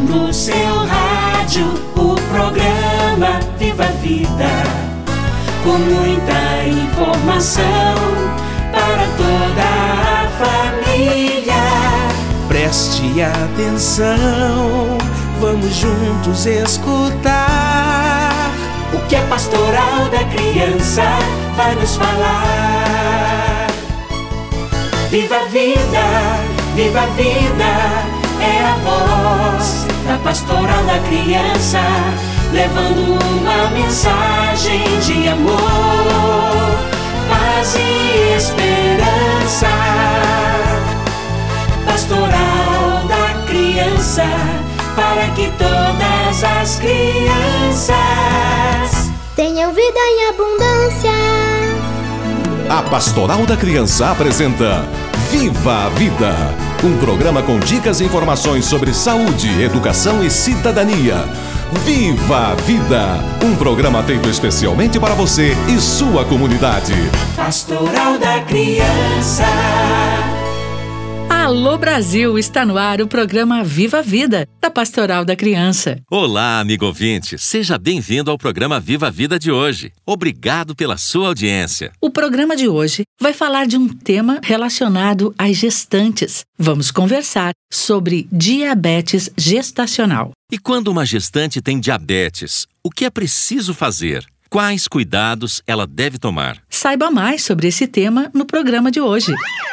No seu rádio, o programa Viva a Vida, com muita informação para toda a família. Preste atenção, vamos juntos escutar o que a Pastoral da Criança vai nos falar. Viva a vida, viva a vida, é a voz da Pastoral da Criança, levando uma mensagem de amor, paz e esperança. Pastoral da Criança, para que todas as crianças tenham vida em abundância. A Pastoral da Criança apresenta Viva a Vida, um programa com dicas e informações sobre saúde, educação e cidadania. Viva a Vida, um programa feito especialmente para você e sua comunidade. Pastoral da Criança. Alô Brasil, está no ar o programa Viva a Vida, da Pastoral da Criança. Olá, amigo ouvinte, seja bem-vindo ao programa Viva a Vida de hoje. Obrigado pela sua audiência. O programa de hoje vai falar de um tema relacionado às gestantes. Vamos conversar sobre diabetes gestacional. E quando uma gestante tem diabetes, o que é preciso fazer? Quais cuidados ela deve tomar? Saiba mais sobre esse tema no programa de hoje.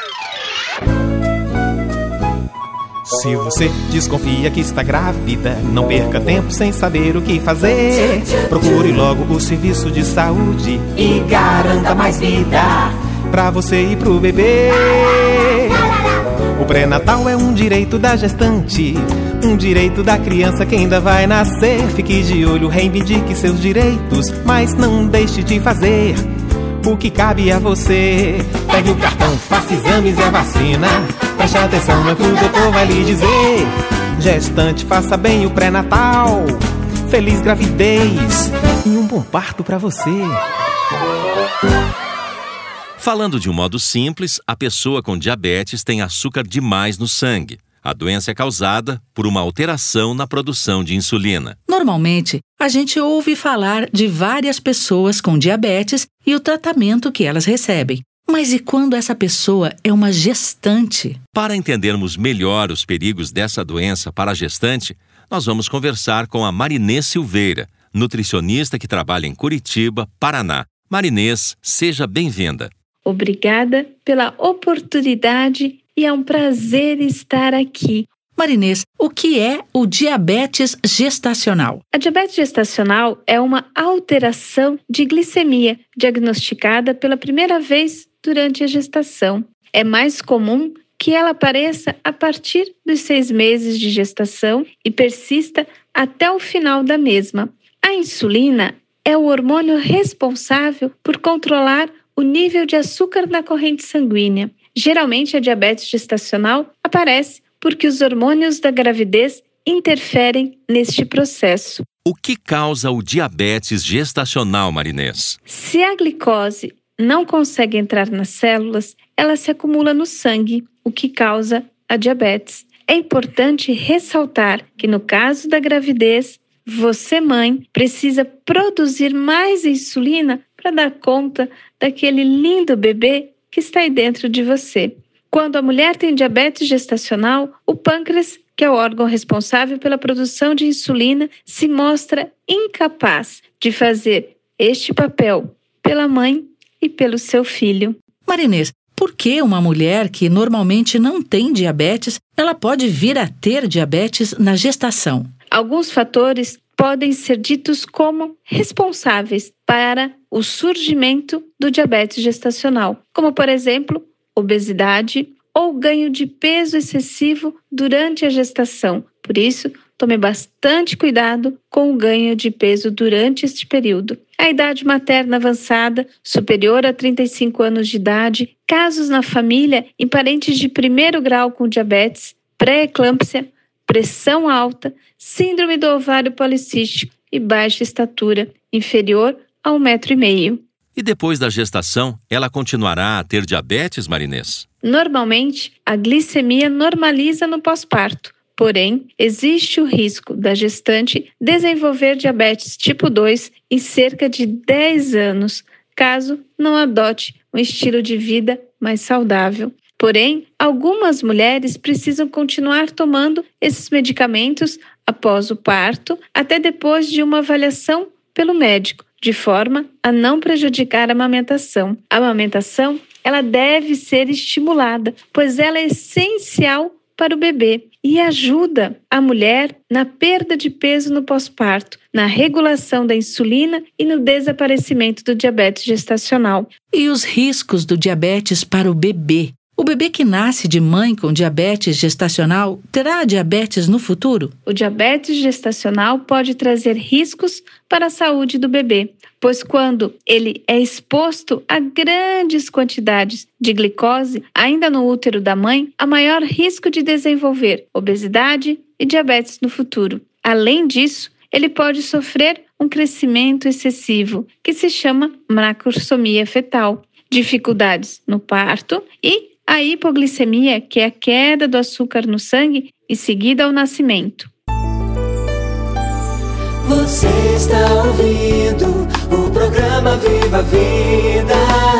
Se você desconfia que está grávida, não perca tempo sem saber o que fazer. Procure logo o serviço de saúde e garanta mais vida pra você e pro bebê. O pré-natal é um direito da gestante, um direito da criança que ainda vai nascer. Fique de olho, reivindique seus direitos, mas não deixe de fazer o que cabe a você. Pegue o cartão, faça exames e a vacina. Preste atenção no que o doutor vai lhe dizer. Gestante, faça bem o pré-natal. Feliz gravidez e um bom parto pra você. Falando de um modo simples, a pessoa com diabetes tem açúcar demais no sangue. A doença é causada por uma alteração na produção de insulina. Normalmente, a gente ouve falar de várias pessoas com diabetes e o tratamento que elas recebem. Mas e quando essa pessoa é uma gestante? Para entendermos melhor os perigos dessa doença para a gestante, nós vamos conversar com a Marinês Silveira, nutricionista que trabalha em Curitiba, Paraná. Marinês, seja bem-vinda. Obrigada pela oportunidade e é um prazer estar aqui. Marinês, o que é o diabetes gestacional? A diabetes gestacional é uma alteração de glicemia diagnosticada pela primeira vez durante a gestação. É mais comum que ela apareça a partir dos 6 meses de gestação e persista até o final da mesma. A insulina é o hormônio responsável por controlar o nível de açúcar na corrente sanguínea. Geralmente, a diabetes gestacional aparece porque os hormônios da gravidez interferem neste processo. O que causa o diabetes gestacional, Marinês? Se a glicose não consegue entrar nas células, ela se acumula no sangue, o que causa a diabetes. É importante ressaltar que no caso da gravidez, você, mãe, precisa produzir mais insulina para dar conta daquele lindo bebê que está aí dentro de você. Quando a mulher tem diabetes gestacional, o pâncreas, que é o órgão responsável pela produção de insulina, se mostra incapaz de fazer este papel pela mãe e pelo seu filho. Marinês, por que uma mulher que normalmente não tem diabetes, ela pode vir a ter diabetes na gestação? Alguns fatores podem ser ditos como responsáveis para o surgimento do diabetes gestacional, como, por exemplo, obesidade ou ganho de peso excessivo durante a gestação. Por isso, tome bastante cuidado com o ganho de peso durante este período. A idade materna avançada, superior a 35 anos de idade, casos na família em parentes de primeiro grau com diabetes, pré-eclâmpsia, pressão alta, síndrome do ovário policístico e baixa estatura, inferior a 1,5 m. E depois da gestação, ela continuará a ter diabetes, Marinês? Normalmente, a glicemia normaliza no pós-parto. Porém, existe o risco da gestante desenvolver diabetes tipo 2 em cerca de 10 anos, caso não adote um estilo de vida mais saudável. Porém, algumas mulheres precisam continuar tomando esses medicamentos após o parto, até depois de uma avaliação pelo médico, de forma a não prejudicar a amamentação. A amamentação, ela deve ser estimulada, pois ela é essencial para o bebê e ajuda a mulher na perda de peso no pós-parto, na regulação da insulina e no desaparecimento do diabetes gestacional. E os riscos do diabetes para o bebê? O bebê que nasce de mãe com diabetes gestacional terá diabetes no futuro? O diabetes gestacional pode trazer riscos para a saúde do bebê, pois quando ele é exposto a grandes quantidades de glicose, ainda no útero da mãe, há maior risco de desenvolver obesidade e diabetes no futuro. Além disso, ele pode sofrer um crescimento excessivo, que se chama macrosomia fetal, dificuldades no parto e a hipoglicemia, que é a queda do açúcar no sangue e seguida ao nascimento. Você está ouvindo o programa Viva a Vida.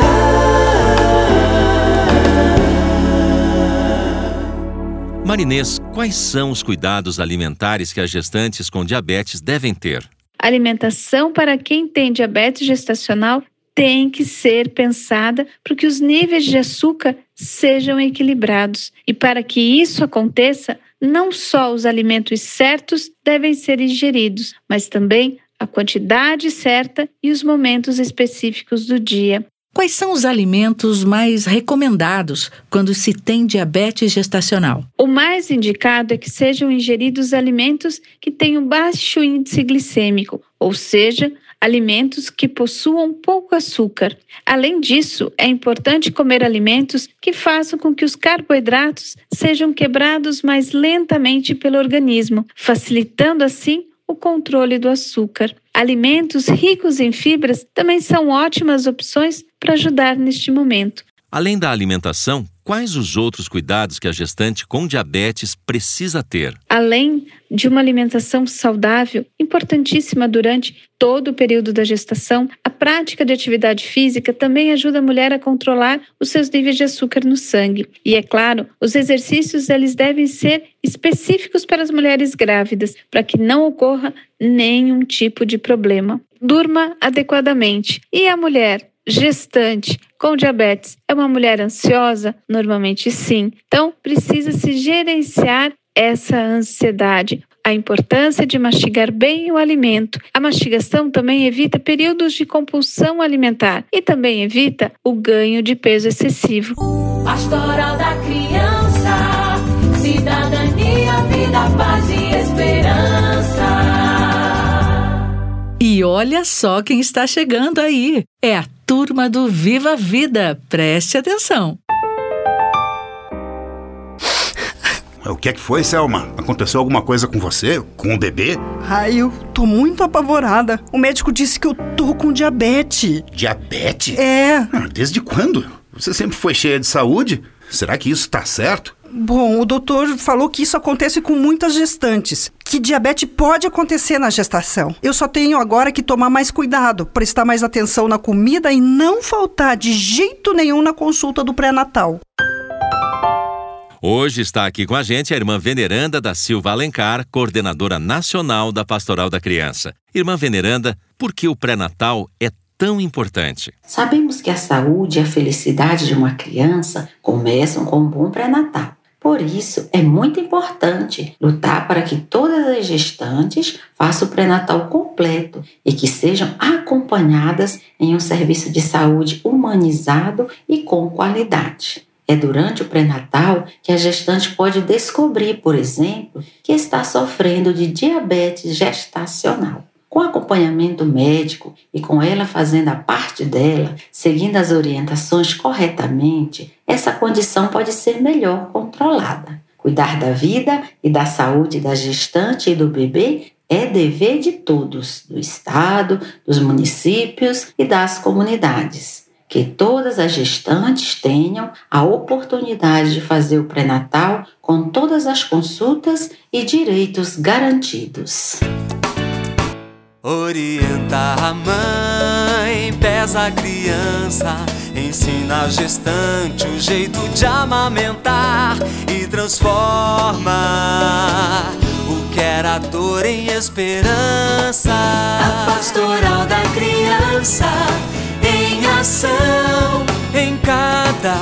Marinês, quais são os cuidados alimentares que as gestantes com diabetes devem ter? A alimentação para quem tem diabetes gestacional tem que ser pensada para que os níveis de açúcar sejam equilibrados. E para que isso aconteça, não só os alimentos certos devem ser ingeridos, mas também a quantidade certa e os momentos específicos do dia. Quais são os alimentos mais recomendados quando se tem diabetes gestacional? O mais indicado é que sejam ingeridos alimentos que tenham baixo índice glicêmico, ou seja, alimentos que possuam pouco açúcar. Além disso, é importante comer alimentos que façam com que os carboidratos sejam quebrados mais lentamente pelo organismo, facilitando assim o controle do açúcar. Alimentos ricos em fibras também são ótimas opções para ajudar neste momento. Além da alimentação, quais os outros cuidados que a gestante com diabetes precisa ter? Além de uma alimentação saudável, importantíssima durante todo o período da gestação, a prática de atividade física também ajuda a mulher a controlar os seus níveis de açúcar no sangue. E é claro, os exercícios eles devem ser específicos para as mulheres grávidas, para que não ocorra nenhum tipo de problema. Durma adequadamente. E a mulher gestante com diabetes é uma mulher ansiosa? Normalmente sim. Então, precisa-se gerenciar essa ansiedade. A importância de mastigar bem o alimento. A mastigação também evita períodos de compulsão alimentar e também evita o ganho de peso excessivo. Pastoral da Criança, cidadania, vida, paz e esperança. E olha só quem está chegando aí. É a turma do Viva a Vida. Preste atenção. O que é que foi, Selma? Aconteceu alguma coisa com você? Com o bebê? Ai, eu tô muito apavorada. O médico disse que eu tô com diabetes. Diabetes? É. Desde quando? Você sempre foi cheia de saúde? Será que isso tá certo? Bom, o doutor falou que isso acontece com muitas gestantes, que diabetes pode acontecer na gestação. Eu só tenho agora que tomar mais cuidado, prestar mais atenção na comida e não faltar de jeito nenhum na consulta do pré-natal. Hoje está aqui com a gente a irmã Veneranda da Silva Alencar, coordenadora nacional da Pastoral da Criança. Irmã Veneranda, por que o pré-natal é tão importante? Sabemos que a saúde e a felicidade de uma criança começam com um bom pré-natal. Por isso, é muito importante lutar para que todas as gestantes façam o pré-natal completo e que sejam acompanhadas em um serviço de saúde humanizado e com qualidade. É durante o pré-natal que a gestante pode descobrir, por exemplo, que está sofrendo de diabetes gestacional. Com acompanhamento médico e com ela fazendo a parte dela, seguindo as orientações corretamente, essa condição pode ser melhor controlada. Cuidar da vida e da saúde da gestante e do bebê é dever de todos, do Estado, dos municípios e das comunidades. que todas as gestantes tenham a oportunidade de fazer o pré-natal com todas as consultas e direitos garantidos. Orienta a mãe, pesa a criança, ensina a gestante o jeito de amamentar e transforma o que era dor em esperança. A pastoral da criança em ação em cada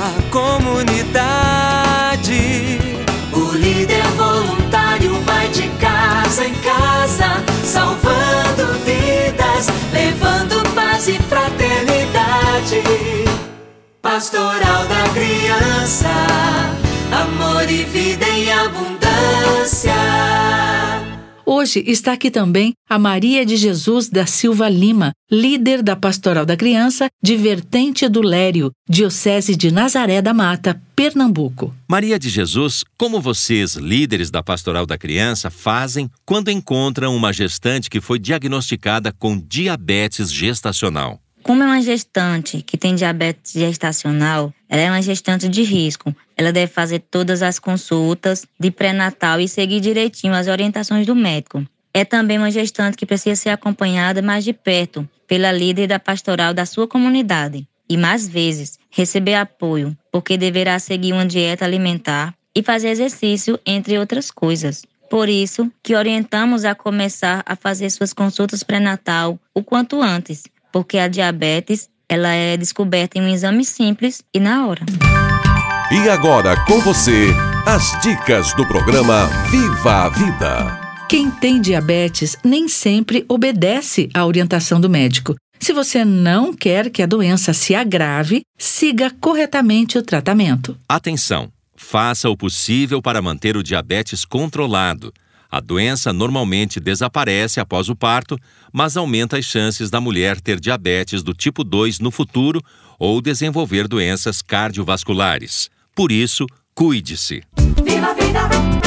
comunidade. O líder voluntário vai de casa em casa, salvando vidas, levando paz e fraternidade. Pastoral da criança, amor e vida em abundância. Hoje está aqui também a Maria de Jesus da Silva Lima, líder da Pastoral da Criança de Vertente do Lério, Diocese de Nazaré da Mata, Pernambuco. Maria de Jesus, como vocês, líderes da Pastoral da Criança, fazem quando encontram uma gestante que foi diagnosticada com diabetes gestacional? Como é uma gestante que tem diabetes gestacional, ela é uma gestante de risco. Ela deve fazer todas as consultas de pré-natal e seguir direitinho as orientações do médico. É também uma gestante que precisa ser acompanhada mais de perto pela líder da pastoral da sua comunidade. E mais vezes, receber apoio, porque deverá seguir uma dieta alimentar e fazer exercício, entre outras coisas. Por isso que orientamos a começar a fazer suas consultas pré-natal o quanto antes, porque a diabetes ela é descoberta em um exame simples e na hora. E agora com você, as dicas do programa Viva a Vida. Quem tem diabetes nem sempre obedece à orientação do médico. Se você não quer que a doença se agrave, siga corretamente o tratamento. Atenção! Faça o possível para manter o diabetes controlado. A doença normalmente desaparece após o parto, mas aumenta as chances da mulher ter diabetes do tipo 2 no futuro ou desenvolver doenças cardiovasculares. Por isso, cuide-se. Viva a vida!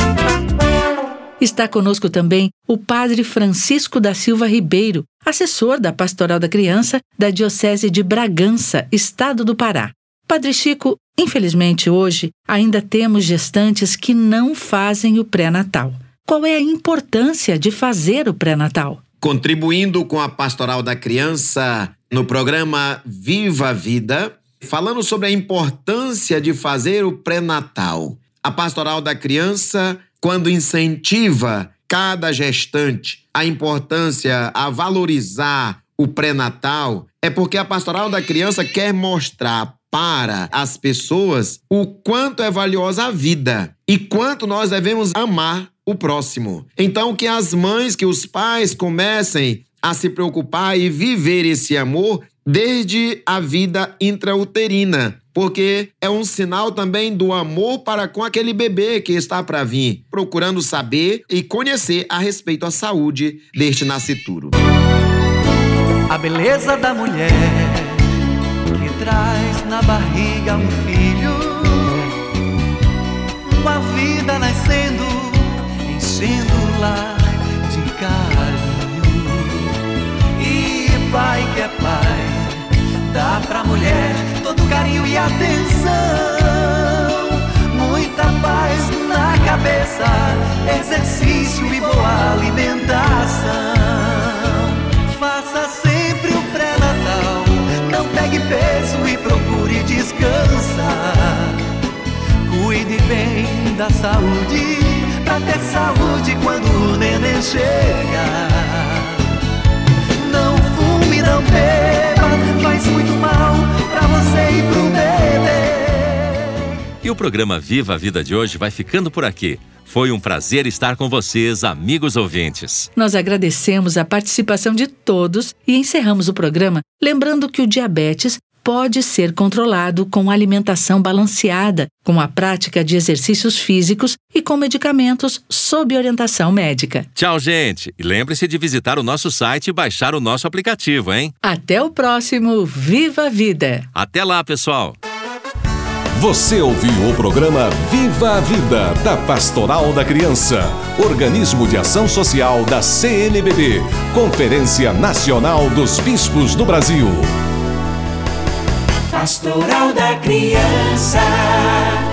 Está conosco também o Padre Francisco da Silva Ribeiro, assessor da Pastoral da Criança da Diocese de Bragança, Estado do Pará. Padre Chico, infelizmente hoje ainda temos gestantes que não fazem o pré-natal. Qual é a importância de fazer o pré-natal? Contribuindo com a Pastoral da Criança no programa Viva a Vida, falando sobre a importância de fazer o pré-natal. A Pastoral da Criança, quando incentiva cada gestante a importância a valorizar o pré-natal, é porque a Pastoral da Criança quer mostrar para as pessoas o quanto é valiosa a vida e quanto nós devemos amar o próximo. Então, que as mães, que os pais comecem a se preocupar e viver esse amor desde a vida intrauterina, porque é um sinal também do amor para com aquele bebê que está para vir, procurando saber e conhecer a respeito à saúde deste nascituro. A beleza da mulher que traz na barriga um filho, uma vida nascendo, enchendo o lar de carinho. E pai que é pai, dá pra mulher todo carinho e atenção, muita paz na cabeça, exercício e boa alimentação. Faça sempre o pré-natal, não pegue peso e procure descansar. Cuide bem da saúde, pra ter saúde quando o neném chegar. Não fume, não beba, faz muito mal pra você e pro bebê. E o programa Viva a Vida de hoje vai ficando por aqui. Foi um prazer estar com vocês, amigos ouvintes. Nós agradecemos a participação de todos e encerramos o programa lembrando que o diabetes pode ser controlado com alimentação balanceada, com a prática de exercícios físicos e com medicamentos sob orientação médica. Tchau, gente! E lembre-se de visitar o nosso site e baixar o nosso aplicativo, hein? Até o próximo Viva a Vida! Até lá, pessoal! Você ouviu o programa Viva a Vida, da Pastoral da Criança, organismo de ação social da CNBB, Conferência Nacional dos Bispos do Brasil. Pastoral da Criança.